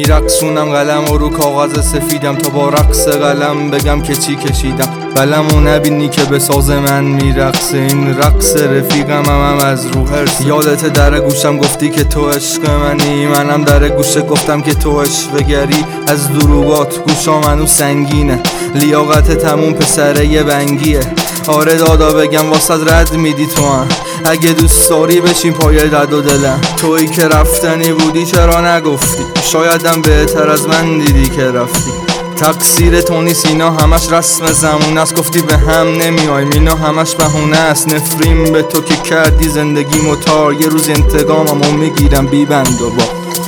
میرقصونم قلم و رو کاغذ سفیدم تا با رقص قلم بگم که چی کشیدم. قلم و نبینی که به ساز من میرقصه، این رقص رفیقم هم از رو هرس. یادت در گوشم گفتی که تو عشق منی، منم در گوشه گفتم که تو عشق گری. از دروغات گوشا منو سنگینه، لیاقت تموم پسره یه بنگیه. آره دادا بگم واسد رد میدی تو هم، اگه دوست داری بشین پای دد و دلم. تویی که رفتنی بودی چرا نگفتی، شایدم بهتر از من دیدی که رفتی. تقصیر تو نیست اینا همش رسم زمون است، گفتی به هم نمیایم اینا همش بهونه است. نفرین به تو که کردی زندگی متار، یه روز انتقاممو میگیرم بی بند و با.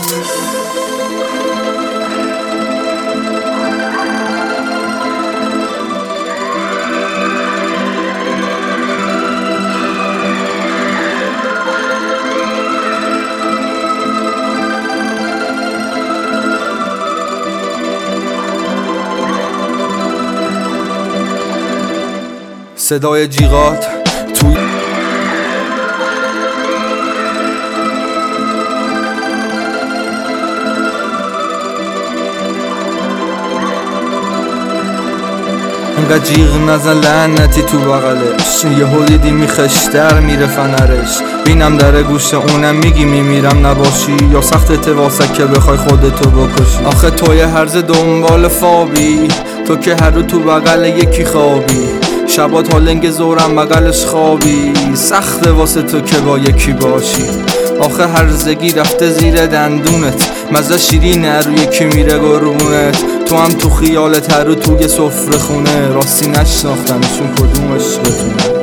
صدای جیغات توی انقدر جیغ نزن لعنتی تو بغلش، یهو دیدی میخشتر میره فنرش. بینم در گوش اونم میگی میمیرم نباشی، یا سخت واسه که بخوای خودتو بکشی. آخه توی هرز دنبال خوابی، تو که هر رو تو بغل یکی خوابی. شبا تا لنگ زورم بغلش خوابی، سخته واسه تو که با یکی باشی. آخه هرزگی رفته زیر دندونت، مزه شیرینه رو یکی میره قربونت. تو هم تو خیالت هر رو توی سفره خونه، راستی نشناختمشون کدوم عشقتونه.